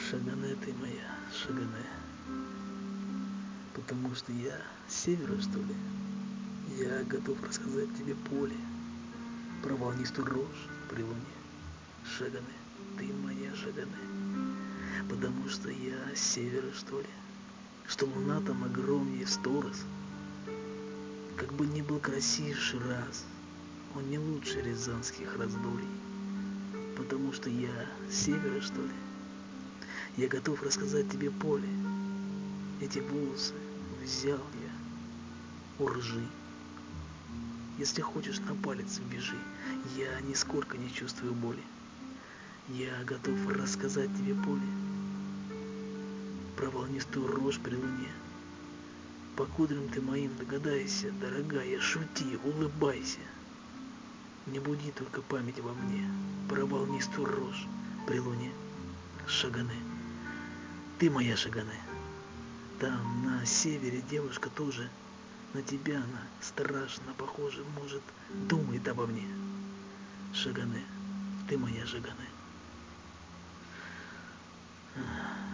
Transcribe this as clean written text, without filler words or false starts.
Шагане ты моя, Шагане. Потому что я с севера, что ли? Я готов рассказать тебе поле про волнистую рожь при луне. Шагане, ты моя Шагане. Потому что я с севера, что ли? Что луна там огромнее в 100 раз. Как бы ни был красив Шираз, он не лучше рязанских раздолий. Потому что я с севера, что ли? Я готов рассказать тебе поле. Эти волосы взял я у ржи. Если хочешь, на палец вяжи. Я нисколько не чувствую боли. Я готов рассказать тебе поле про волнистую рожь при луне. По кудрям ты моим догадайся, дорогая, шути, улыбайся. Не буди только память во мне про волнистую рожь при луне. Шагане, ты моя Шагане. Там на севере девушка тоже. На тебя она страшно похожа, может, думает обо мне. Шагане, ты моя Шагане.